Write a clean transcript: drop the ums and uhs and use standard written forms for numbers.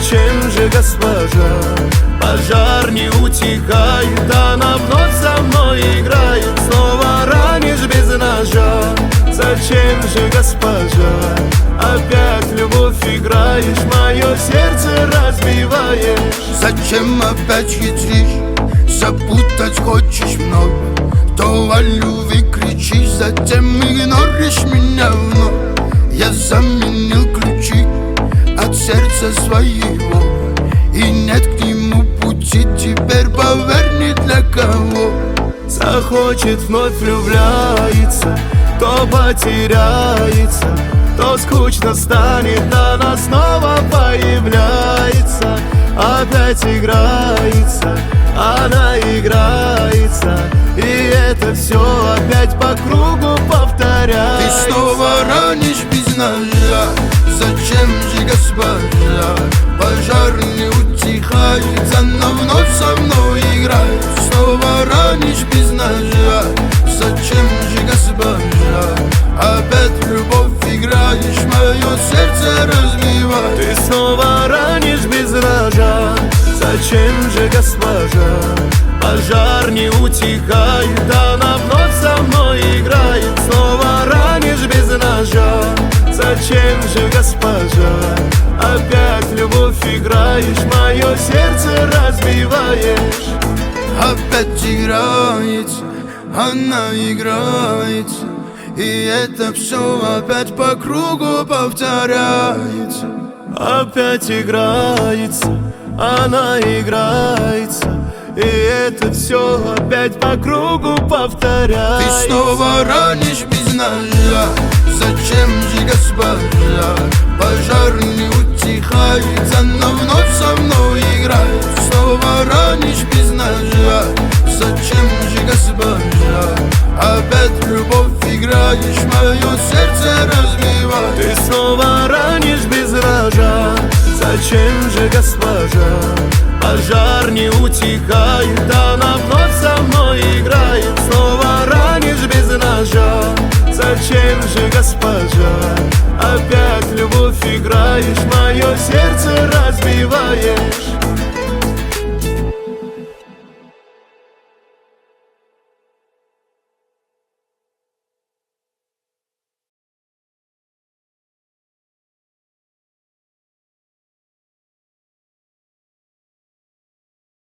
Зачем же, госпожа, пожар не утихает? Она вновь со мной играет, снова ранишь без ножа. Зачем же, госпожа, опять любовь играешь, мое сердце разбиваешь? Зачем опять хитришь, запутать хочешь вновь? То о любви кричишь, затем игноришь меня вновь. Я заменил ключи от сердца своего, и нет к нему пути, теперь поверь, ни для кого. Захочет, вновь влюбляется, то потеряется, то скучно станет, она снова появляется. Опять играется, она играется, и это все опять по кругу повторяется. Ты снова ранишь без ножа, зачем же, госпожа, пожар не утихает, она вновь со мной играет. Снова ранишь без ножа, зачем же, госпожа, опять любовь играешь, мое сердце разбиваешь. Ты снова ранишь без ножа, зачем же, госпожа, пожар не утихает, она вновь со мной играет. Снова ранишь без ножа, зачем же, госпожа, опять любовь играешь, мое сердце разбиваешь. Опять играется, она играется, и это все опять по кругу повторяется. Опять играется, она играется, и это все опять по кругу повторяется. Ты снова ранишь без ножа, зачем же, госпожа, пожар не утихает, она вновь со мной играет. Снова ранишь без ножа, зачем же, госпожа, опять любовь играешь, мое сердце разбиваешь. Ты снова ранишь без ножа, зачем же, госпожа, пожар не утихает, она вновь со мной играет. Снова ранишь без ножа, зачем же, госпожа, опять любовь играешь, мое сердце разбиваешь.